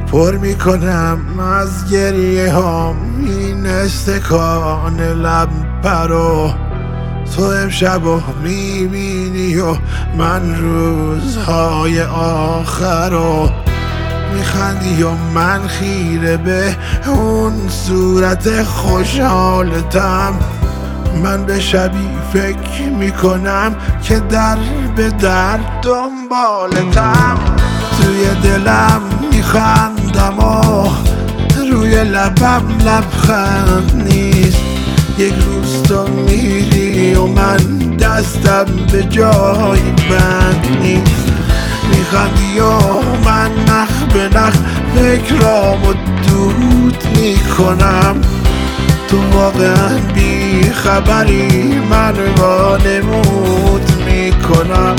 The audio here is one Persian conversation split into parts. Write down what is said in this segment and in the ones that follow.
پر میکنم از گریه هام این استکان لب پرو. تو امشب میبینی و من روزهای آخر رو. میخندی و من خیره به اون صورت خوشحالتم. من به شبی فکر میکنم که در به در دنبالتم. توی دلم میخندم و روی لبم لبخند نیست. یک روز تو میری و من دستم به جای بند نیست. میخندی و من نخ به نخ فکرامو دود میکنم. تو واقعا بی خبری من وانمود میکنم.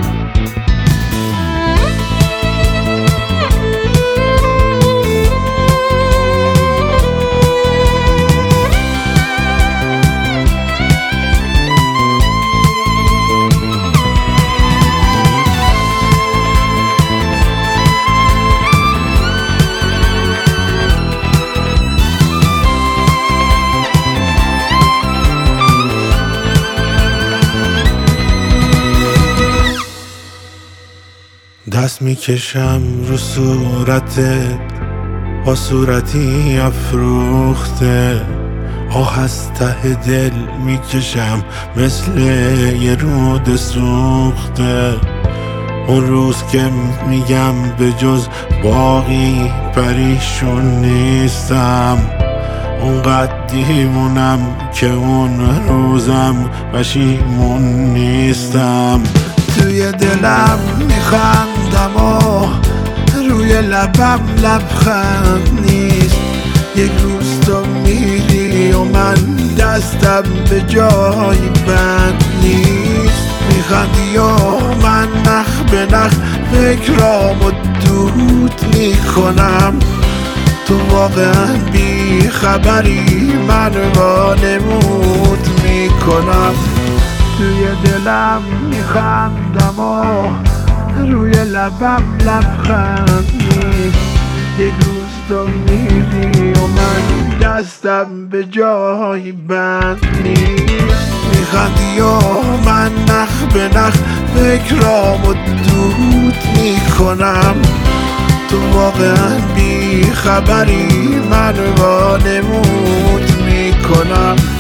دست میکشم رو صورتت با صورتی افروخته. آه از ته دل میکشم مثل یه رود سوخته. اون روز که میگم به جز باقی پریشون نیستم. اونقدر دیوونم که اون روزم پشیمون نیستم. توی دلم میخندم و روی لبم لبخند نیست. یک روز تو میری و من دستم به جای بند نیست. میخندی و من نخ به نخ فکرامو دود میکنم. تو واقعا بی خبری من وانمود میکنم. توی دلم میخندم و روی لبم لبخند نیست. یک روز تو میری و من دستم به جای بند نیست. میخندی و من نخ به نخ فکرامو دود میکنم. تو واقعا بی خبری من وانمود میکنم.